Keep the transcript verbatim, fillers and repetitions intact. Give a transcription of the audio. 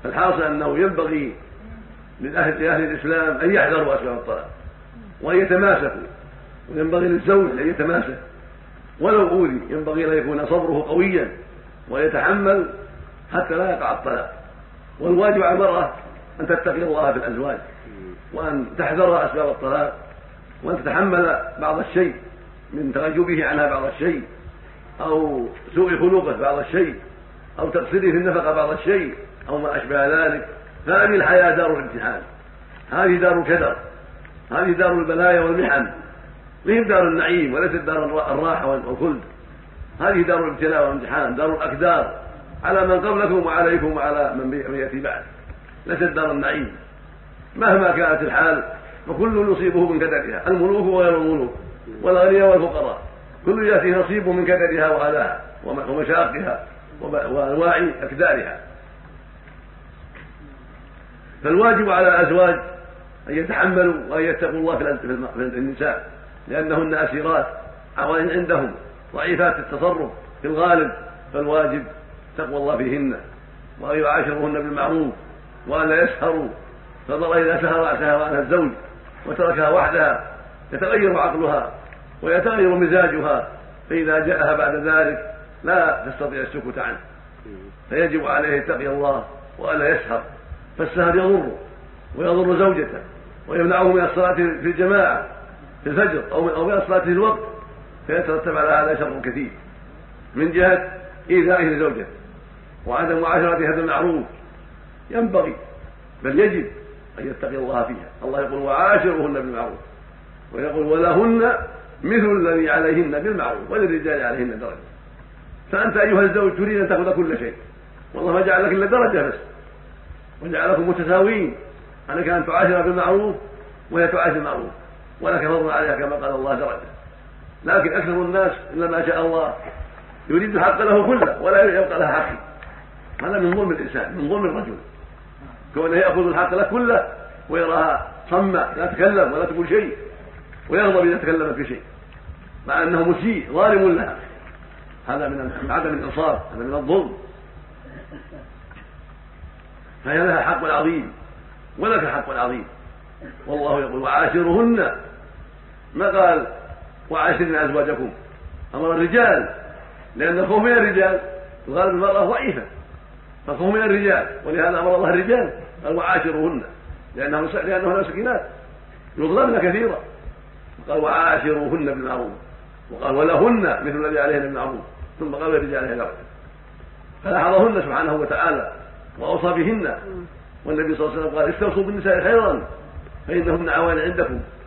الحاصل أنه ينبغي لأهل, لأهل الإسلام أن يحذروا أسباب الطلاق وأن يتماسكوا، وينبغي للزوج أن يتماسك ولو أوذي، ينبغي أن يكون صبره قويا ويتحمل حتى لا يقع الطلاق. والواجب على المرأة أن تتقي الله في الأزواج، وأن تحذر أسباب الطلاق، وأن تتحمل بعض الشيء من تغيبه عنها بعض الشيء، أو سوء خلقه بعض الشيء، أو تقصيره في النفقة بعض الشيء، أو ما أشبه ذلك. فهذه الحياة دار الامتحان، هذه دار الكدر، هذه دار البلايا والمحن، لهم دار النعيم وليست دار الراحة والخلد. هذه دار الابتلاء والامتحان، دار الأكدار على من قبلكم وعليكم وعلى من يأتي بعد، ليست دار النعيم. مهما كانت الحال فكل يصيبه من كدرها، الملوك وغير الملوك والأغنياء والفقراء، كل يأتي نصيبه من كدرها وأذاها ومشاقها وأنواع أكدارها. فالواجب على الأزواج أن يتحملوا وأن يتقوا الله في النساء، لأنهن أسيرات عوان عندهم ضعيفات التصرف في الغالب، فالواجب تقوى الله فيهن وأن يعاشرهن بالمعروف وأن لا يسهروا. فالمرأة إذا سهر سهر عنها الزوج وتركها وحدها يتغير عقلها ويتغير مزاجها، فإذا جاءها بعد ذلك لا تستطيع السكوت عنه، فيجب عليه يتقي الله وألا يسهر. فالسهر يضر ويضر زوجته ويمنعه من الصلاة في الجماعة في الفجر أو من الصلاة في الوقت، فيترتب على هذا شر كثير من جهة إيذائه لزوجته وعدم معاشرتها بالمعروف. ينبغي بل يجب أن يتقي الله فيها. الله يقول وعاشرهن بالمعروف، ويقول ولهن مثل الذي عليهن بالمعروف وللرجال عليهن درجة. فأنت أيها الزوج تريد أن تأخذ كل شيء، والله ما جعل لك إلا درجة بس، وجعلكم متساويين، أنك أن تعاشر بالمعروف وهي تعاشر بالمعروف، ولك فضل عليها كما قال الله درجة. لكن أكثر الناس إلا ما شاء الله يريد الحق له كله ولا يبقى لها حق. هذا من ظلم الإنسان، من ظلم الرجل، كونه يأخذ الحق له كله ويراها صمة لا تتكلم ولا تقول شيء، ويغضب إذا تكلمت في شيء مع أنه مسيء ظالم لها. هذا من عدم الإنصاف، هذا من الظلم. فهي لها حق عظيم ولك حق عظيم. والله يقول وعاشرهن، ما قال وعاشرنا أزواجكم، أمر الرجال، لأن الخوف من الرجال الغالب المرأة ضعيفة، فالخوف من الرجال، ولهذا أمر الله الرجال قال وعاشرهن، لأنهن لأنهن سكينات يظلمن كثيرا، قال وعاشرهن بالمعروف، وقال ولهن مثل الذي عليهن بالمعروف، ثم قال الرجال عليهن درجة. فلاحظهن سبحانه وتعالى وأوصى بهن، والنبي صلى الله عليه وسلم قال استوصوا بالنساء خيرا فإنهن عوان عندكم